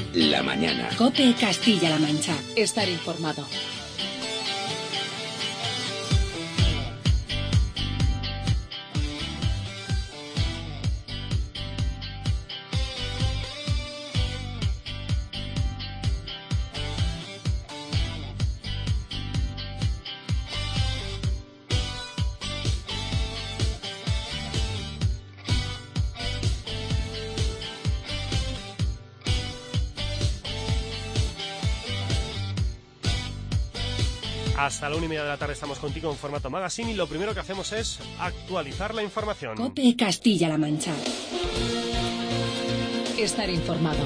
La mañana. COPE Castilla-La Mancha. Estar informado. Hasta la 1:30 de la tarde estamos contigo en formato magazine y lo primero que hacemos es actualizar la información. COPE Castilla-La Mancha. Estar informado.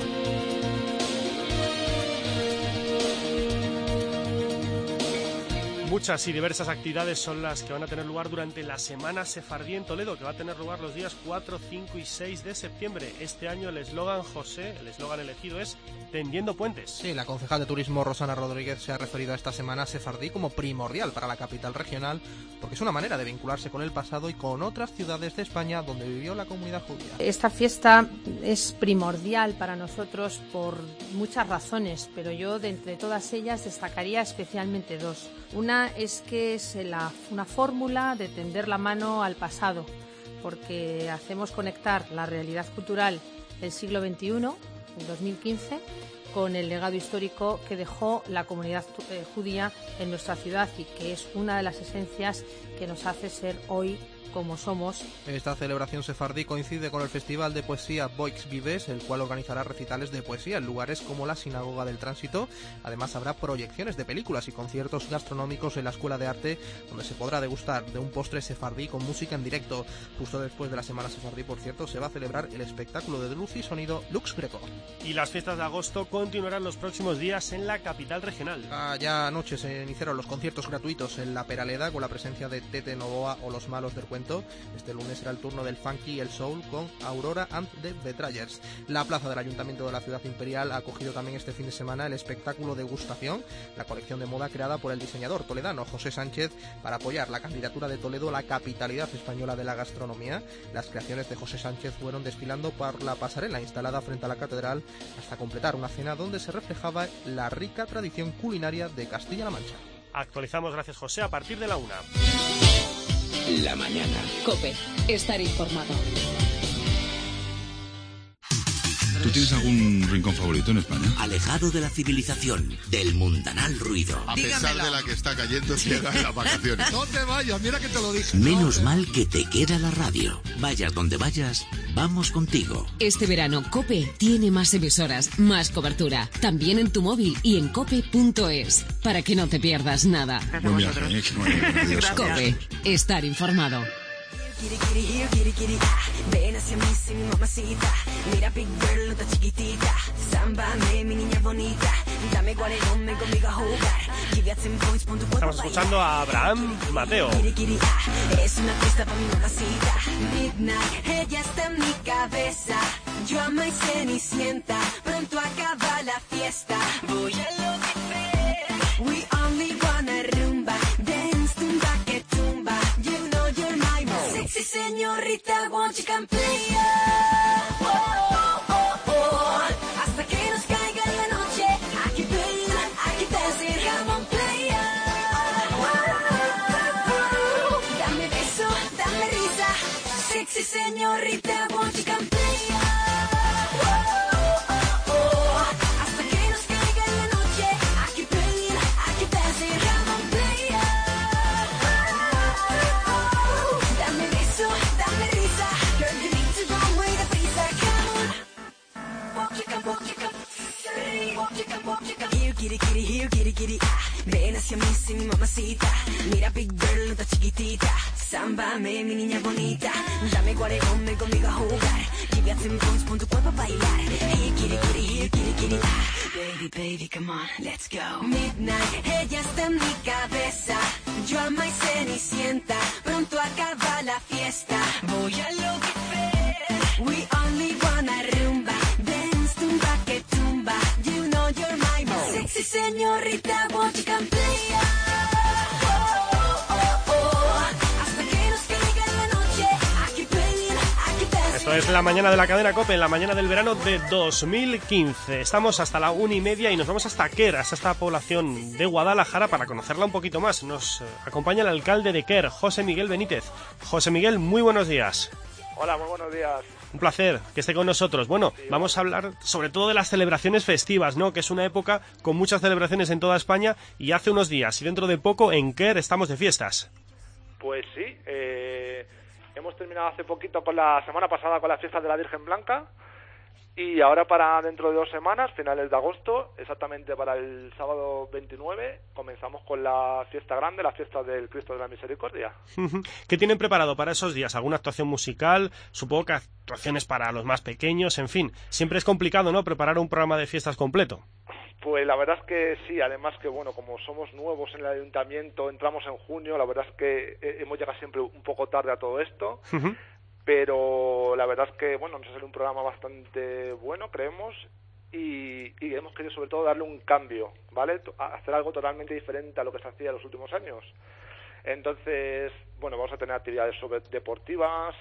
Muchas y diversas actividades son las que van a tener lugar durante la Semana Sefardí en Toledo, que va a tener lugar los días 4, 5 y 6 de septiembre. Este año el eslogan elegido es Tendiendo Puentes. Sí, la concejal de Turismo Rosana Rodríguez se ha referido a esta Semana Sefardí como primordial para la capital regional, porque es una manera de vincularse con el pasado y con otras ciudades de España donde vivió la comunidad judía. Esta fiesta es primordial para nosotros por muchas razones, pero yo de entre todas ellas destacaría especialmente dos. Una es que es una fórmula de tender la mano al pasado, porque hacemos conectar la realidad cultural del siglo XXI, el 2015, con el legado histórico que dejó la comunidad judía en nuestra ciudad y que es una de las esencias que nos hace ser hoy como somos. Esta celebración sefardí coincide con el Festival de Poesía Boix Vives, el cual organizará recitales de poesía en lugares como la Sinagoga del Tránsito. Además habrá proyecciones de películas y conciertos gastronómicos en la Escuela de Arte, donde se podrá degustar de un postre sefardí con música en directo. Justo después de la Semana Sefardí, por cierto, se va a celebrar el espectáculo de luz y sonido Lux Greco. Y las fiestas de agosto continuarán los próximos días en la capital regional. Ya anoche se iniciaron los conciertos gratuitos en La Peraleda con la presencia de Tete Novoa o Los Malos del Cuento. Este lunes será el turno del funky y el soul con Aurora and the Betrayers. La plaza del Ayuntamiento de la Ciudad Imperial ha acogido también este fin de semana el espectáculo Degustación, la colección de moda creada por el diseñador toledano José Sánchez para apoyar la candidatura de Toledo a la capitalidad española de la gastronomía. Las creaciones de José Sánchez fueron desfilando por la pasarela instalada frente a la catedral hasta completar una cena donde se reflejaba la rica tradición culinaria de Castilla-La Mancha. Actualizamos, gracias José, a partir de la 1. La mañana. COPE. Estar informado. ¿Tú tienes algún rincón favorito en España? Alejado de la civilización, del mundanal ruido. A pesar de la que está cayendo, llega en las vacaciones. No te vayas, mira que te lo dije. Menos mal que te queda la radio. Vayas donde vayas, vamos contigo. Este verano COPE tiene más emisoras, más cobertura. También en tu móvil y en cope.es. Para que no te pierdas nada. Buen viaje, adiós. COPE. Estar informado. Ven hacia mí, si mi mamacita. Mira, big girl, no está chiquitita. Sámbame, mi niña bonita. Dame guarelón, ven conmigo a jugar. Estamos escuchando a Abraham Mateo. Es una fiesta para mi mamacita. Midnight, ella está en mi cabeza. Yo amo y cenicienta. Pronto acaba la fiesta. Voy a lo que we only wanna rumba. Dance, tumba, que tumba. You know you're my sexy señorita, won't you come play? Oh, oh, oh, oh. Hasta que nos caiga la noche. Aquí playing, aquí dancing, come on play. Oh, dame beso, dame risa. Sexy señorita, won't you come play? Ven hacia mí, si mi mamacita. Mira, big girl, no está chiquitita. Sámbame, mi niña bonita. Dame guarejón, ven conmigo a jugar. Give me 10 points, pon tu cuerpo a bailar. Here, kitty, baby, baby, come on, let's go. Midnight, ella está en mi cabeza. Yo amo y cenicienta. Pronto acaba la fiesta. Voy a lo que fe. We only wanna rumba. Dance, tumba, que tumba. You know you're my sexy señorita, won't you come play? Esto es la mañana de la cadena COPE, en la mañana del verano de 2015. Estamos hasta la 1:30 y nos vamos hasta Quer, hasta esta población de Guadalajara, para conocerla un poquito más. Nos acompaña el alcalde de Quer, José Miguel Benítez. José Miguel, muy buenos días. Hola, muy buenos días. Un placer que esté con nosotros. Bueno, vamos a hablar sobre todo de las celebraciones festivas, ¿no? Que es una época con muchas celebraciones en toda España, y hace unos días y dentro de poco en Quer estamos de fiestas. Pues sí, hemos terminado hace poquito la semana pasada con las fiestas de la Virgen Blanca, y ahora para dentro de 2 semanas, finales de agosto, exactamente para el sábado 29, comenzamos con la fiesta grande, la fiesta del Cristo de la Misericordia. ¿Qué tienen preparado para esos días? ¿Alguna actuación musical? Supongo que actuaciones para los más pequeños, en fin. Siempre es complicado, ¿no?, preparar un programa de fiestas completo. Pues la verdad es que sí, además que bueno, como somos nuevos en el ayuntamiento, entramos en junio, la verdad es que hemos llegado siempre un poco tarde a todo esto. Pero la verdad es que, bueno, nos ha salido un programa bastante bueno, creemos, y hemos querido sobre todo darle un cambio, ¿vale? Hacer algo totalmente diferente a lo que se hacía en los últimos años. Entonces, bueno, vamos a tener actividades deportivas,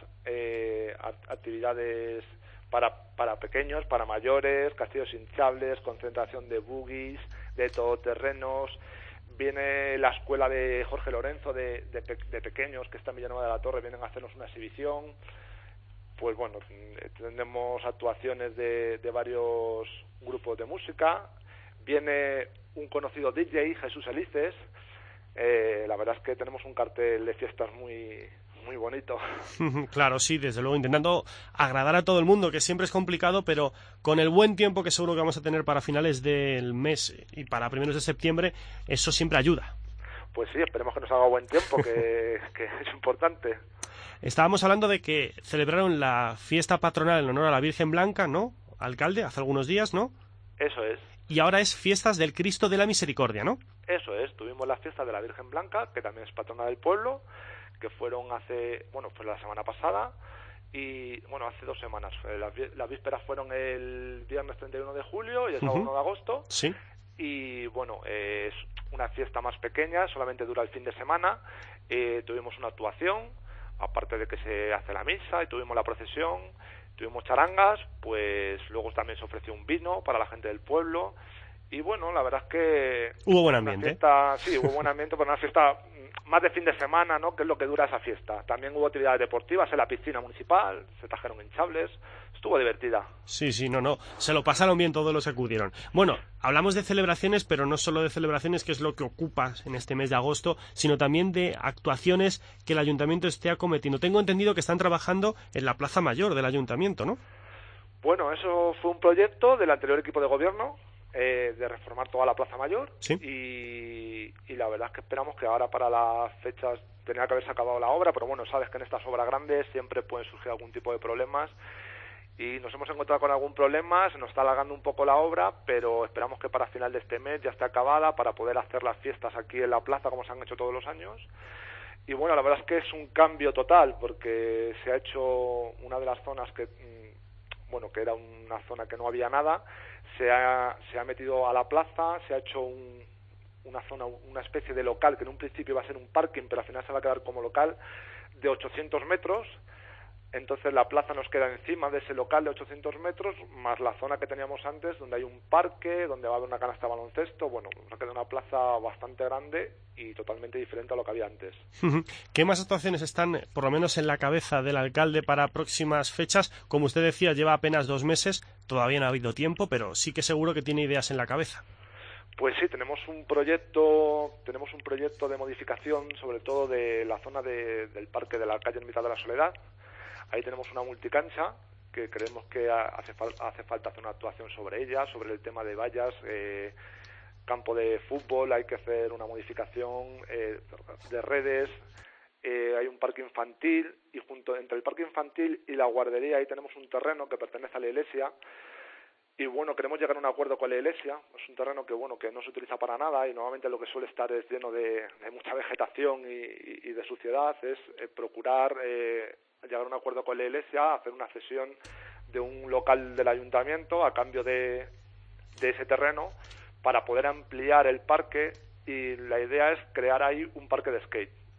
actividades para pequeños, para mayores, castillos hinchables, concentración de buggies, de todoterrenos. Viene la escuela de Jorge Lorenzo de pequeños, que está en Villanueva de la Torre, vienen a hacernos una exhibición. Pues bueno, tendremos actuaciones de varios grupos de música. Viene un conocido DJ, Jesús Elices. La verdad es que tenemos un cartel de fiestas muy bonito. Claro, sí, desde luego, intentando agradar a todo el mundo, que siempre es complicado, pero con el buen tiempo que seguro que vamos a tener para finales del mes y para primeros de septiembre, eso siempre ayuda. Pues sí, esperemos que nos haga buen tiempo, que es importante. Estábamos hablando de que celebraron la fiesta patronal en honor a la Virgen Blanca, ¿no, alcalde? Hace algunos días, ¿no? Eso es. Y ahora es fiestas del Cristo de la Misericordia, ¿no? Eso es, tuvimos las fiestas de la Virgen Blanca, que también es patrona del pueblo, que fue la semana pasada, y bueno, hace 2 semanas. Las vísperas fueron el viernes 31 de julio y el sábado 1 de agosto. Sí. Y bueno, es una fiesta más pequeña, solamente dura el fin de semana. Tuvimos una actuación, aparte de que se hace la misa, y tuvimos la procesión, tuvimos charangas, pues luego también se ofreció un vino para la gente del pueblo. Y bueno, la verdad es que... Hubo buen ambiente. Sí, hubo buen ambiente, pero una fiesta más de fin de semana, ¿no?, que es lo que dura esa fiesta. También hubo actividades deportivas en la piscina municipal, se trajeron hinchables, estuvo divertida. Sí, no, se lo pasaron bien todos los que acudieron. Bueno, hablamos de celebraciones, pero no solo de celebraciones, que es lo que ocupa en este mes de agosto, sino también de actuaciones que el ayuntamiento esté acometiendo. Tengo entendido que están trabajando en la Plaza Mayor del ayuntamiento, ¿no? Bueno, eso fue un proyecto del anterior equipo de gobierno, de reformar toda la Plaza Mayor. ¿Sí? Y la verdad es que esperamos que ahora para las fechas tenía que haberse acabado la obra, pero bueno, sabes que en estas obras grandes siempre pueden surgir algún tipo de problemas, y nos hemos encontrado con algún problema, se nos está alargando un poco la obra, pero esperamos que para final de este mes ya esté acabada para poder hacer las fiestas aquí en la plaza como se han hecho todos los años. Y bueno, la verdad es que es un cambio total, porque se ha hecho una de las zonas que era una zona que no había nada, se ha metido a la plaza, se ha hecho una especie de local que en un principio iba a ser un parking, pero al final se va a quedar como local de 800 metros. Entonces la plaza nos queda encima de ese local de 800 metros, más la zona que teníamos antes, donde hay un parque, donde va a haber una canasta de baloncesto. Bueno, nos queda una plaza bastante grande y totalmente diferente a lo que había antes. ¿Qué más actuaciones están, por lo menos en la cabeza del alcalde, para próximas fechas? Como usted decía, lleva apenas 2 meses, todavía no ha habido tiempo, pero sí que seguro que tiene ideas en la cabeza. Pues sí, tenemos un proyecto de modificación, sobre todo de la zona del parque de la calle en mitad de la Soledad. Ahí tenemos una multicancha que creemos que hace falta hacer una actuación sobre ella, sobre el tema de vallas, campo de fútbol, hay que hacer una modificación de redes. Hay un parque infantil, y entre el parque infantil y la guardería ahí tenemos un terreno que pertenece a la iglesia. Y bueno, queremos llegar a un acuerdo con la iglesia. Es un terreno que no se utiliza para nada, y normalmente lo que suele estar es lleno de mucha vegetación y de suciedad. Es procurar llegar a un acuerdo con la iglesia, hacer una cesión de un local del ayuntamiento a cambio de ese terreno para poder ampliar el parque, y la idea es crear ahí un parque de skate.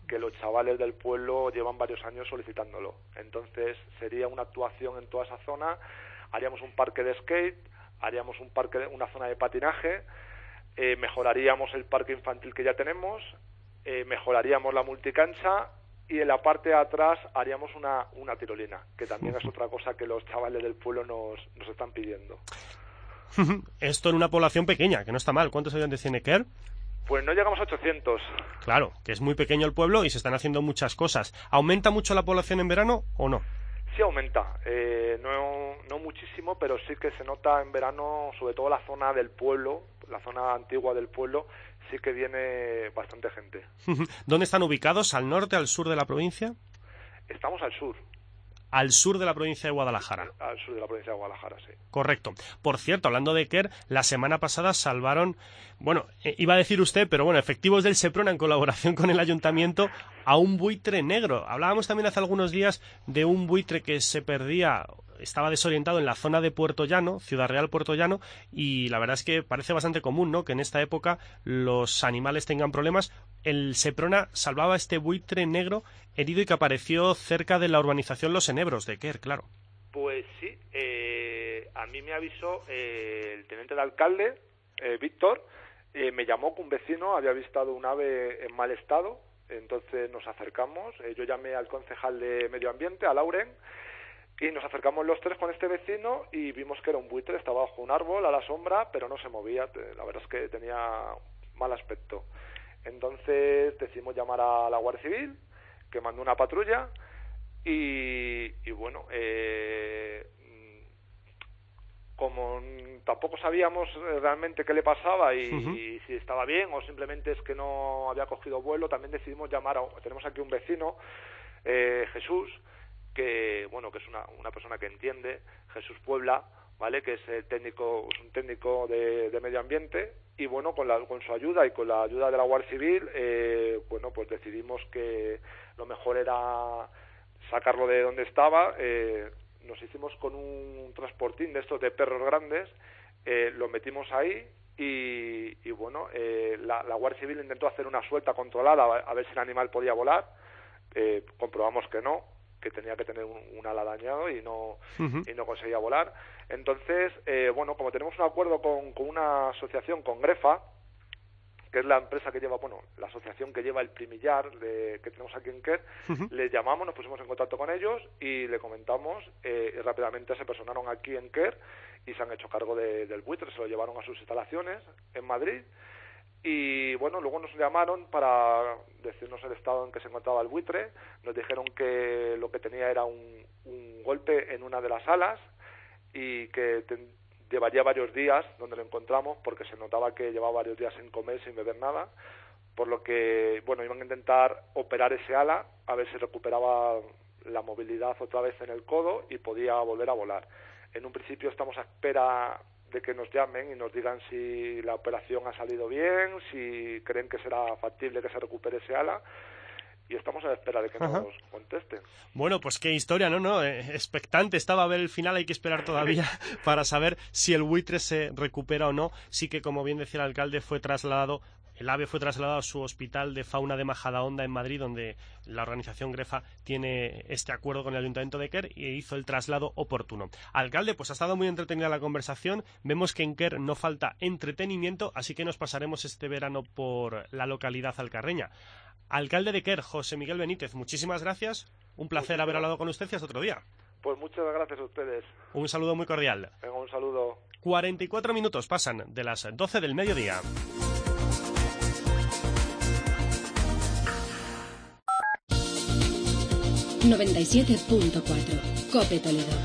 que los chavales del pueblo llevan varios años solicitándolo. Entonces sería una actuación en toda esa zona, haríamos un parque de skate, haríamos una zona de patinaje, mejoraríamos el parque infantil que ya tenemos, mejoraríamos la multicancha y en la parte de atrás haríamos una tirolina, que también es otra cosa que los chavales del pueblo nos están pidiendo. Esto en una población pequeña, que no está mal. ¿Cuántos habitantes tiene Quer? Pues no llegamos a 800. Claro, que es muy pequeño el pueblo y se están haciendo muchas cosas. ¿Aumenta mucho la población en verano o no? Sí aumenta, no muchísimo, pero sí que se nota en verano, sobre todo la zona del pueblo, la zona antigua del pueblo, sí que viene bastante gente. ¿Dónde están ubicados? ¿Al norte, al sur de la provincia? Estamos al sur. Al sur de la provincia de Guadalajara. Al sur de la provincia de Guadalajara, sí. Correcto. Por cierto, hablando de Quer, la semana pasada salvaron, bueno, iba a decir usted, pero bueno, efectivos del Seprona en colaboración con el ayuntamiento, a un buitre negro. Hablábamos también hace algunos días de un buitre que se perdía, estaba desorientado en la zona de Puerto Llano, Ciudad Real, Puerto Llano, y la verdad es que parece bastante común, ¿no?, que en esta época los animales tengan problemas. El Seprona salvaba a este buitre negro herido y que apareció cerca de la urbanización Los Enebros de Quer, claro. Pues sí, a mí me avisó el teniente de alcalde, Víctor, me llamó que un vecino había avistado un ave en mal estado, entonces nos acercamos, yo llamé al concejal de Medio Ambiente, a Lauren, y nos acercamos los tres con este vecino y vimos que era un buitre, estaba bajo un árbol a la sombra, pero no se movía, la verdad es que tenía mal aspecto. Entonces decidimos llamar a la Guardia Civil, que mandó una patrulla y bueno, como tampoco sabíamos realmente qué le pasaba y si estaba bien o simplemente es que no había cogido vuelo, también decidimos llamar tenemos aquí un vecino, Jesús, que bueno, que es una persona que entiende, Jesús Puebla, ¿vale?, que es un técnico de medio ambiente, y bueno, con su ayuda y con la ayuda de la Guardia Civil, bueno, pues decidimos que lo mejor era sacarlo de donde estaba. Nos hicimos con un transportín de estos de perros grandes, lo metimos ahí y bueno, la Guardia Civil intentó hacer una suelta controlada a ver si el animal podía volar, comprobamos que no, que tenía que tener un ala dañado y no conseguía volar. Entonces, bueno, como tenemos un acuerdo con una asociación, con Grefa, que es la empresa que lleva, bueno, la asociación que lleva el primillar que tenemos aquí en Quer, les llamamos, nos pusimos en contacto con ellos y le comentamos, y rápidamente se personaron aquí en Quer y se han hecho cargo del buitre, se lo llevaron a sus instalaciones en Madrid. Y bueno, luego nos llamaron para decirnos el estado en que se encontraba el buitre, nos dijeron que lo que tenía era un golpe en una de las alas y que llevaría varios días donde lo encontramos, porque se notaba que llevaba varios días sin comer, sin beber nada, por lo que bueno, iban a intentar operar ese ala a ver si recuperaba la movilidad otra vez en el codo y podía volver a volar. En un principio estamos a espera de que nos llamen y nos digan si la operación ha salido bien, si creen que será factible que se recupere ese ala, y estamos a la espera de que nos contesten. Bueno, pues qué historia, ¿no? Expectante estaba a ver el final, hay que esperar todavía para saber si el buitre se recupera o no. Sí que, como bien decía el alcalde, el ave fue trasladado a su hospital de fauna de Majadahonda en Madrid, donde la organización Grefa tiene este acuerdo con el Ayuntamiento de Quer y hizo el traslado oportuno. Alcalde, pues ha estado muy entretenida la conversación. Vemos que en Quer no falta entretenimiento, así que nos pasaremos este verano por la localidad alcarreña. Alcalde de Quer, José Miguel Benítez, muchísimas gracias. Un placer haber hablado con usted y hasta otro día. Pues muchas gracias a ustedes. Un saludo muy cordial. Venga, un saludo. 44 minutos pasan de las 12 del mediodía. ...97.4... COPE Toledo.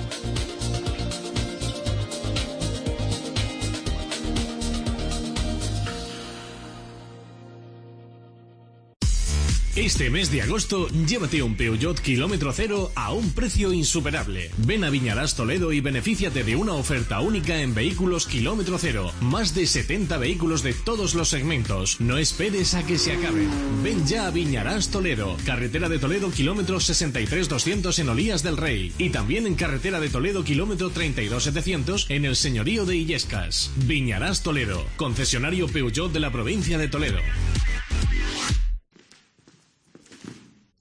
Este mes de agosto, llévate un Peugeot kilómetro cero a un precio insuperable. Ven a Viñarás Toledo y benefíciate de una oferta única en vehículos kilómetro cero. Más de 70 vehículos de todos los segmentos. No esperes a que se acaben. Ven ya a Viñarás Toledo. Carretera de Toledo, kilómetro 63-200 en Olías del Rey. Y también en Carretera de Toledo, kilómetro 32-700 en el Señorío de Illescas. Viñarás Toledo, concesionario Peugeot de la provincia de Toledo.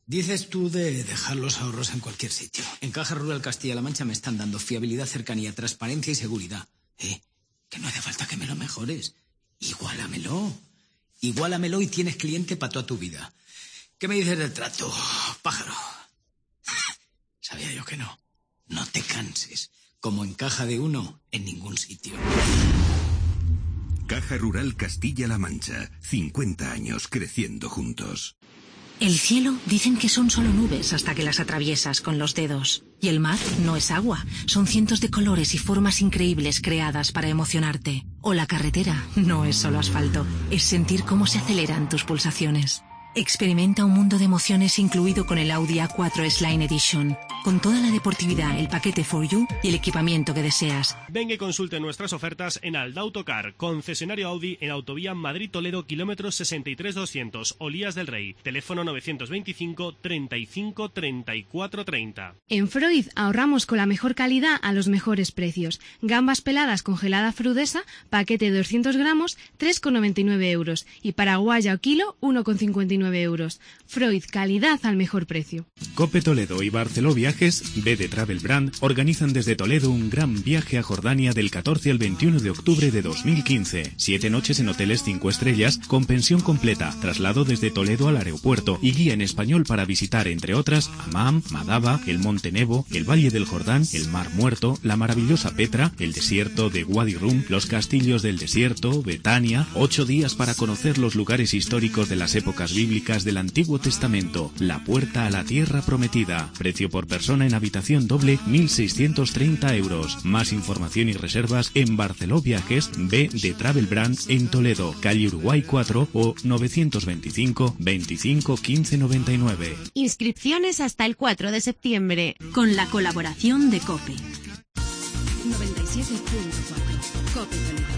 Dices tú de dejar los ahorros en cualquier sitio. En Caja Rural Castilla-La Mancha me están dando fiabilidad, cercanía, transparencia y seguridad. Que no hace falta que me lo mejores. Igualamelo. Igualamelo y tienes cliente para toda tu vida. ¿Qué me dices del trato, pájaro? Sabía yo que no. No te canses. Como en Caja de Uno, en ningún sitio. Caja Rural Castilla-La Mancha. 50 años creciendo juntos. El cielo dicen que son solo nubes hasta que las atraviesas con los dedos. Y el mar no es agua, son cientos de colores y formas increíbles creadas para emocionarte. O la carretera no es solo asfalto, es sentir cómo se aceleran tus pulsaciones. Experimenta un mundo de emociones incluido con el Audi A4 S-Line Edition, con toda la deportividad, el paquete For You y el equipamiento que deseas. Venga y consulte nuestras ofertas en Aldautocar, concesionario Audi en Autovía Madrid-Toledo, kilómetros 63-200, Olías del Rey, teléfono 925 35 34 30. En Freud ahorramos con la mejor calidad a los mejores precios. Gambas peladas congelada Frudesa, paquete de 200 gramos, 3,99 euros. Y paraguaya o kilo, 1,59 euros. Freud, calidad al mejor precio. Cope Toledo y Barceló Viajes, B de Travel Brand, organizan desde Toledo un gran viaje a Jordania del 14 al 21 de octubre de 2015. 7 noches en hoteles 5 estrellas con pensión completa, traslado desde Toledo al aeropuerto y guía en español para visitar, entre otras, Amán, Madaba, el Monte Nebo, el Valle del Jordán, el Mar Muerto, la maravillosa Petra, el desierto de Wadi Rum, los castillos del desierto, Betania. 8 días para conocer los lugares históricos de las épocas bíblicas del Antiguo Testamento. La puerta a la tierra prometida. Precio por persona en habitación doble, 1.630 euros. Más información y reservas en Barceló Viajes, B de Travel Brand en Toledo, calle Uruguay 4 o 925 25 15 99. Inscripciones hasta el 4 de septiembre. Con la colaboración de COPE. 97.4 COPE Toledo.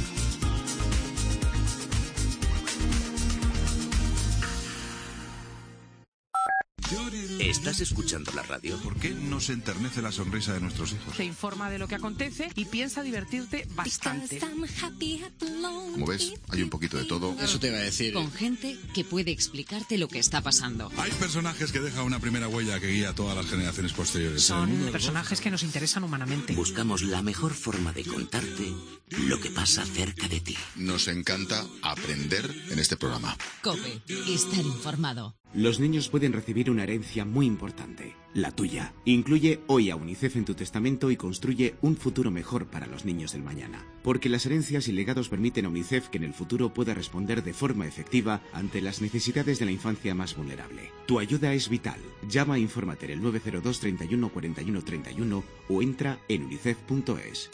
¿Estás escuchando la radio? ¿Por qué nos enternece la sonrisa de nuestros hijos? Te informa de lo que acontece y piensa divertirte bastante. Como ves, hay un poquito de todo. Eso te iba a decir. Con gente que puede explicarte lo que está pasando. Hay personajes que dejan una primera huella que guía a todas las generaciones posteriores. Son personajes que nos interesan humanamente. Buscamos la mejor forma de contarte lo que pasa cerca de ti. Nos encanta aprender en este programa. COPE. Estar informado. Los niños pueden recibir una herencia muy importante, la tuya. Incluye hoy a UNICEF en tu testamento y construye un futuro mejor para los niños del mañana. Porque las herencias y legados permiten a UNICEF que en el futuro pueda responder de forma efectiva ante las necesidades de la infancia más vulnerable. Tu ayuda es vital. Llama e infórmate en el 902 31 41 31 o entra en unicef.es.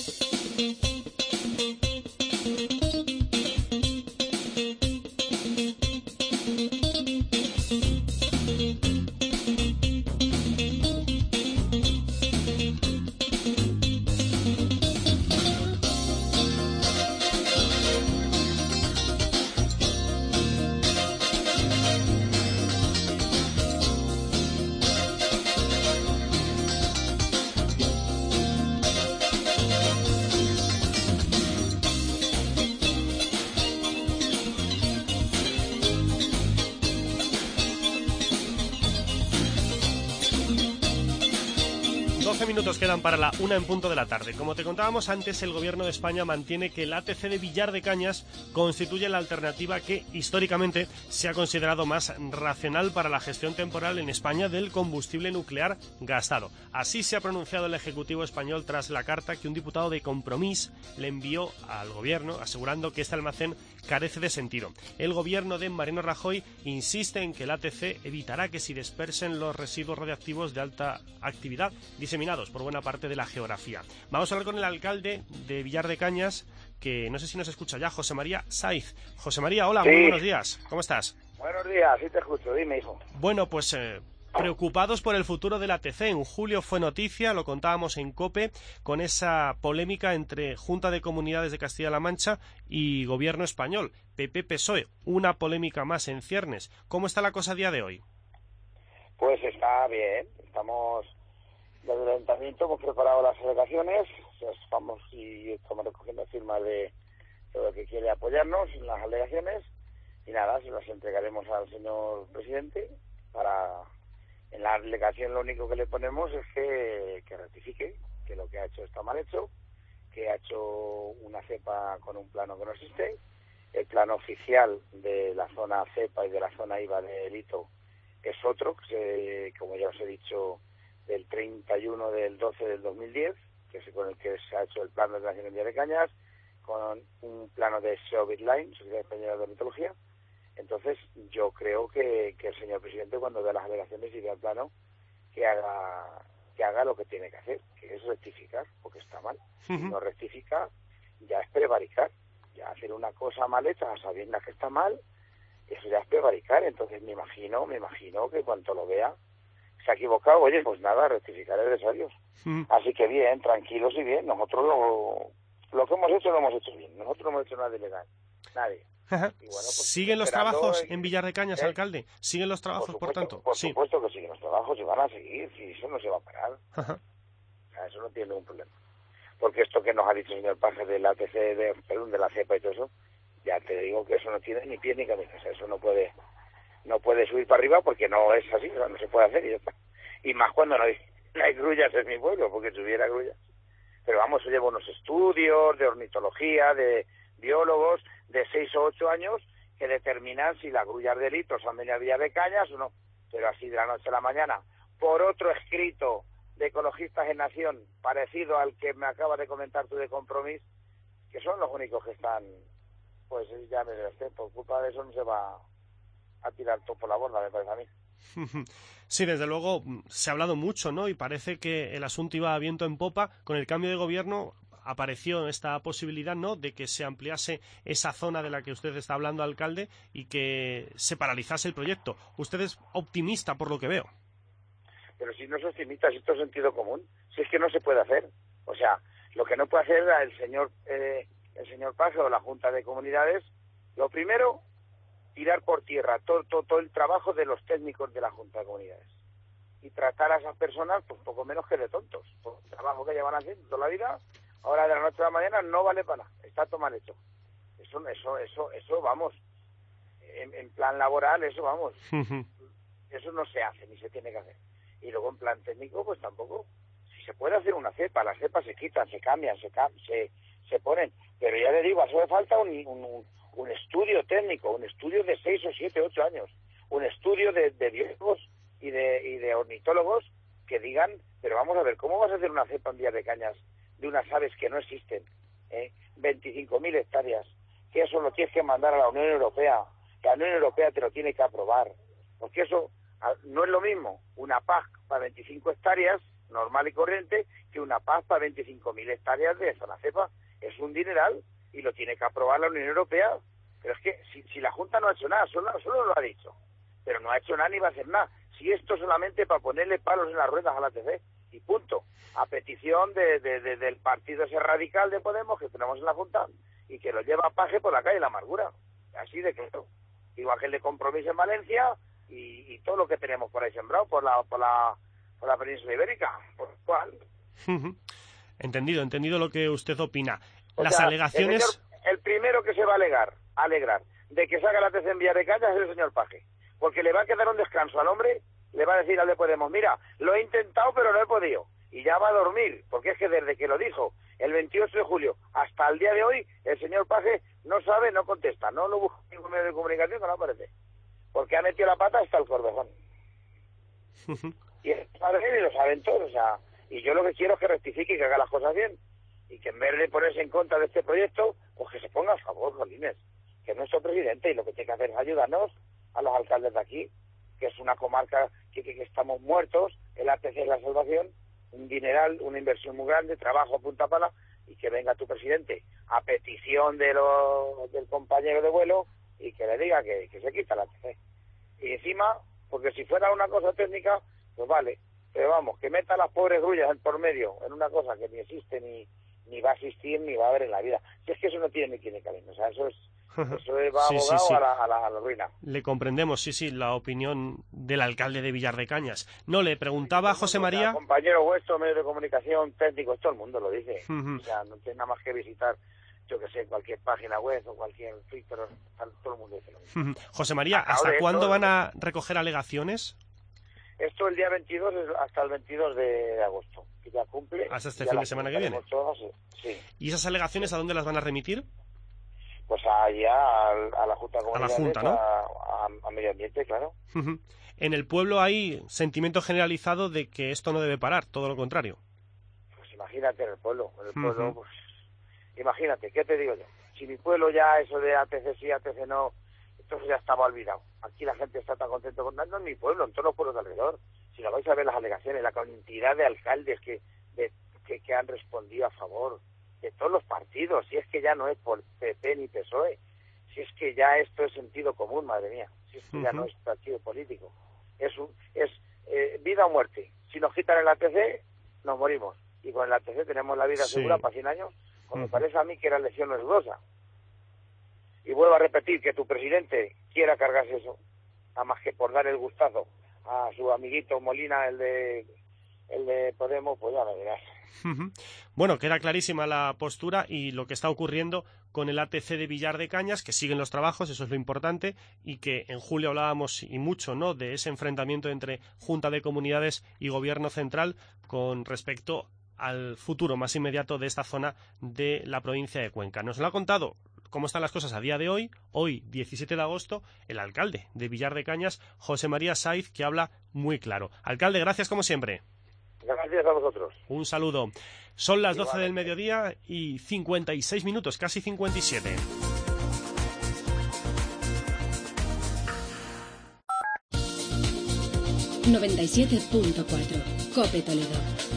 Minutos quedan para la 1 en punto de la tarde. Como te contábamos antes, el Gobierno de España mantiene que el ATC de Villar de Cañas constituye la alternativa que históricamente se ha considerado más racional para la gestión temporal en España del combustible nuclear gastado. Así se ha pronunciado el Ejecutivo español tras la carta que un diputado de Compromís le envió al Gobierno asegurando que este almacén carece de sentido. El Gobierno de Mariano Rajoy insiste en que el ATC evitará que se dispersen los residuos radiactivos de alta actividad diseminados por buena parte de la geografía. Vamos a hablar con el alcalde de Villar de Cañas, que no sé si nos escucha ya, José María Saiz. José María, hola, sí. Muy buenos días. ¿Cómo estás? Buenos días, sí te escucho, dime, hijo. Bueno, pues preocupados por el futuro del ATC. En julio fue noticia, lo contábamos en COPE, con esa polémica entre Junta de Comunidades de Castilla-La Mancha y Gobierno español, PP-PSOE. Una polémica más en ciernes. ¿Cómo está la cosa a día de hoy? Pues está bien, estamos... Desde el Ayuntamiento hemos preparado las alegaciones, vamos y estamos recogiendo firmas de todo el que quiere apoyarnos en las alegaciones y nada, se las entregaremos al señor presidente En la alegación lo único que le ponemos es que rectifique, que lo que ha hecho está mal hecho, que ha hecho una cepa con un plano que no existe. El plano oficial de la zona cepa y de la zona IVA de Elito es otro, que como ya os he dicho, del 31 del 12 del 2010, que es con el que se ha hecho el plano de ordenación en Villa de Cañas, con un plano de SEOBIT Line, Sociedad Española de Ornitología. Entonces, yo creo que el señor presidente, cuando vea las alegaciones y vea el plano, que haga lo que tiene que hacer, que es rectificar, porque está mal. Si no rectifica, ya es prevaricar. Ya hacer una cosa mal hecha, sabiendo que está mal, eso ya es prevaricar. Entonces, me imagino que cuando lo vea, se ha equivocado. Oye, pues nada, rectificar es de sabios. Así que bien, tranquilos y bien. Nosotros lo que hemos hecho lo hemos hecho bien. Nosotros no hemos hecho nada ilegal. Nadie. Y bueno, pues, ¿siguen los trabajos en Villar de Cañas, alcalde? ¿Siguen los trabajos, por tanto? Por supuesto que siguen los trabajos y van a seguir. Si eso no se va a parar. O sea, eso no tiene ningún problema. Porque esto que nos ha dicho el señor Paje del ATC, de la cepa y todo eso, ya te digo que eso no tiene ni pie ni camino. O sea, eso no puede subir para arriba porque no es así, o sea, no se puede hacer y ya está. Y más cuando no hay grullas en mi pueblo, porque si hubiera grullas. Pero vamos, eso lleva unos estudios de ornitología, de biólogos, de 6 o 8 años, que determinan si las grullas de Elito han venido a Villa de Cañas o no. Pero así de la noche a la mañana, por otro escrito de Ecologistas en Nación, parecido al que me acaba de comentar tú de Compromís, que son los únicos que están, pues ya me dirás, por culpa de eso no se va a tirar todo por la borda, me parece a mí. Sí, desde luego se ha hablado mucho, ¿no? Y parece que el asunto iba a viento en popa. Con el cambio de gobierno apareció esta posibilidad, ¿no?, de que se ampliase esa zona de la que usted está hablando, alcalde, y que se paralizase el proyecto. Usted es optimista, por lo que veo. Pero si no es optimista, si esto es sentido común, si es que no se puede hacer. O sea, lo que no puede hacer el señor Paje o la Junta de Comunidades, lo primero, tirar por tierra todo el trabajo de los técnicos de la Junta de Comunidades y tratar a esas personas pues poco menos que de tontos. Por el trabajo que llevan haciendo toda la vida, ahora de la noche a la mañana no vale para nada, está todo mal hecho. Eso vamos, en plan laboral, eso vamos, eso no se hace ni se tiene que hacer. Y luego en plan técnico, pues tampoco. Si se puede hacer una cepa, las cepas se quitan, se cambian, se ponen, pero ya le digo, hace falta un estudio técnico, un estudio de 6 o 7, 8 años, un estudio de biólogos y de ornitólogos que digan, pero vamos a ver, ¿cómo vas a hacer una cepa en Villa de Cañas de unas aves que no existen? 25.000 hectáreas, que eso lo tienes que mandar a la Unión Europea, que la Unión Europea te lo tiene que aprobar, porque eso no es lo mismo una PAC para 25 hectáreas, normal y corriente, que una PAC para 25.000 hectáreas de zona cepa. Es un dineral y lo tiene que aprobar la Unión Europea. Pero es que si la Junta no ha hecho nada, solo lo ha dicho, pero no ha hecho nada ni va a hacer nada. Si esto solamente para ponerle palos en las ruedas a la ATC, y punto. A petición del partido ese radical de Podemos que tenemos en la Junta y que lo lleva a Paje por la calle de la amargura. Así de claro. Igual que el de Compromís en Valencia y todo lo que tenemos por ahí sembrado por la península ibérica. ¿Por cuál? Entendido lo que usted opina. O Las sea, alegaciones... El primero que se va a alegrar de que salga la ATC en Villa de Cañas es el señor Paje, porque le va a quedar un descanso al hombre, le va a decir al de Podemos, mira, lo he intentado pero no he podido, y ya va a dormir, porque es que desde que lo dijo el 28 de julio hasta el día de hoy, el señor Paje no sabe, no contesta, no lo busca en ningún medio de comunicación que no aparece, porque ha metido la pata hasta el Corvejón. Y lo saben todos, o sea, y yo lo que quiero es que rectifique y que haga las cosas bien, y que en vez de ponerse en contra de este proyecto, pues que se ponga a favor, jolines, que es nuestro presidente, y lo que tiene que hacer es ayudarnos a los alcaldes de aquí, que es una comarca que estamos muertos, el ATC es la salvación, un dineral, una inversión muy grande, trabajo a punta pala, y que venga tu presidente a petición del compañero de vuelo y que le diga que se quita la ATC. Y encima, porque si fuera una cosa técnica, pues vale, pero vamos, que meta a las pobres grullas por medio en una cosa que ni existe ni va a existir ni va a haber en la vida. Si es que eso no tiene ni tiene camino, o sea, eso va abogado sí. a la ruina. Le comprendemos, sí, la opinión del alcalde de Villar de Cañas. No, le preguntaba a José María... Compañero vuestro, medios de comunicación, técnicos, todo el mundo lo dice. O sea, no tiene nada más que visitar yo que sé, cualquier página web o cualquier Twitter, todo el mundo dice lo mismo. José María, ¿hasta cuándo van a recoger alegaciones? Esto el día 22 hasta el 22 de agosto, que ya cumple. Hasta este fin de semana que viene. Todas, sí. ¿Y esas alegaciones a dónde las van a remitir? Pues allá a la Junta de Comunidades, a la Junta, ¿no? a Medio Ambiente, claro. En el pueblo hay sentimiento generalizado de que esto no debe parar, todo lo contrario. Pues imagínate en el pueblo, pues, imagínate, ¿qué te digo yo? Si mi pueblo ya eso de ATC sí, ATC no, entonces ya estaba olvidado. Aquí la gente está tan contento con no en mi pueblo, en todos los pueblos de alrededor. Si lo vais a ver las alegaciones, la cantidad de alcaldes que han respondido a favor de todos los partidos, si es que ya no es por PP ni PSOE, si es que ya esto es sentido común, madre mía, si es que ya no es partido político, es vida o muerte. Si nos quitan el ATC, nos morimos, y con el ATC tenemos la vida segura para 100 años, como me parece a mí que la elección no es dudosa. Y vuelvo a repetir, que tu presidente quiera cargarse eso, nada más que por dar el gustazo a su amiguito Molina, el de Podemos, pues ya lo verás. Bueno, queda clarísima la postura y lo que está ocurriendo con el ATC de Villar de Cañas, que siguen los trabajos, eso es lo importante, y que en julio hablábamos y mucho, ¿no?, de ese enfrentamiento entre Junta de Comunidades y Gobierno Central con respecto al futuro más inmediato de esta zona de la provincia de Cuenca. Nos lo ha contado cómo están las cosas a día de hoy, 17 de agosto, el alcalde de Villar de Cañas, José María Saiz, que habla muy claro. Alcalde, gracias como siempre. Gracias a vosotros. Un saludo. Son las 12 del mediodía y 56 minutos, casi 57. ...97.4... COPE Toledo.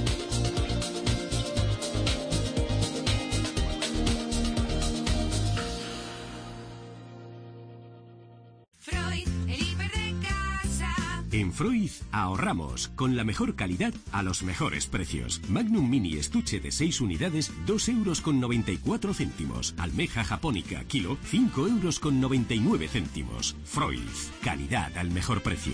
En Freud ahorramos con la mejor calidad a los mejores precios. Magnum Mini estuche de 6 unidades, 2,94 €. Almeja japónica kilo, 5,99 €. Freud, calidad al mejor precio.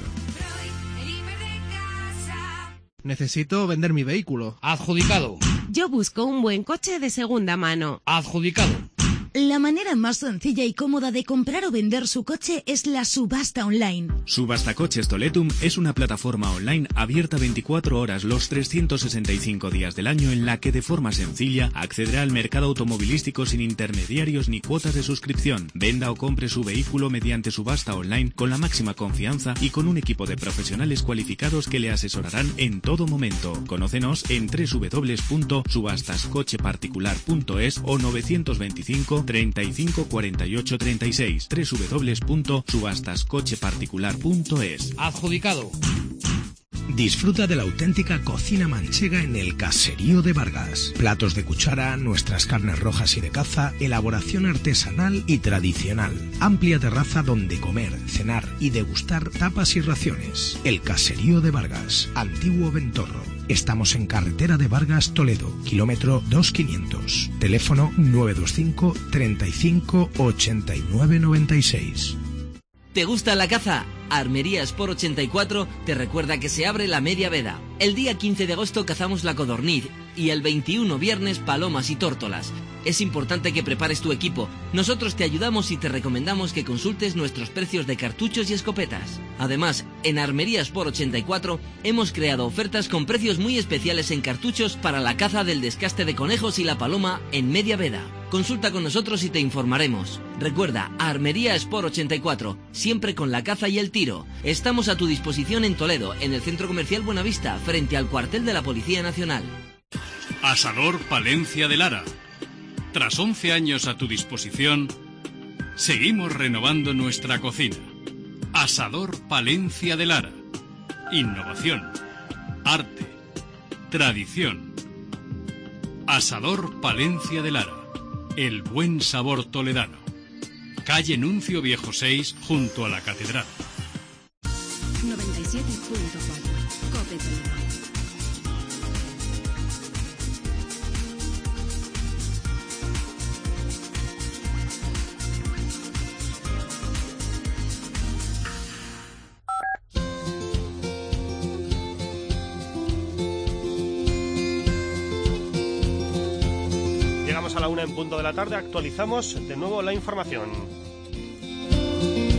Necesito vender mi vehículo. Adjudicado. Yo busco un buen coche de segunda mano. Adjudicado. La manera más sencilla y cómoda de comprar o vender su coche es la subasta online. Subastacoches Toletum es una plataforma online abierta 24 horas los 365 días del año en la que de forma sencilla accederá al mercado automovilístico sin intermediarios ni cuotas de suscripción. Venda o compre su vehículo mediante subasta online con la máxima confianza y con un equipo de profesionales cualificados que le asesorarán en todo momento. Conócenos en www.subastascocheparticular.es o 925 35 48 36 www.subastascocheparticular.es. Adjudicado. Disfruta de la auténtica cocina manchega en el Caserío de Vargas. Platos de cuchara, nuestras carnes rojas y de caza, elaboración artesanal y tradicional. Amplia terraza donde comer, cenar y degustar tapas y raciones. El Caserío de Vargas, Antiguo Ventorro. Estamos en carretera de Vargas, Toledo, kilómetro 2500. Teléfono 925 35 89 96. ¿Te gusta la caza? Armería Sport 84 te recuerda que se abre la media veda. El día 15 de agosto cazamos la codorniz y el 21 viernes palomas y tórtolas. Es importante que prepares tu equipo. Nosotros te ayudamos y te recomendamos que consultes nuestros precios de cartuchos y escopetas. Además, en Armería Sport 84 hemos creado ofertas con precios muy especiales en cartuchos para la caza del descaste de conejos y la paloma en media veda. Consulta con nosotros y te informaremos. Recuerda, Armería Sport 84, siempre con la caza y el tiro. Estamos a tu disposición en Toledo, en el Centro Comercial Buenavista, frente al cuartel de la Policía Nacional. Asador Palencia de Lara. Tras 11 años a tu disposición, seguimos renovando nuestra cocina. Asador Palencia de Lara. Innovación, arte, tradición. Asador Palencia de Lara. El buen sabor toledano. Calle Nuncio Viejo 6, junto a la Catedral. 97.4 COPE Toledo. Llegamos a la 1 en punto de la tarde, actualizamos de nuevo la información.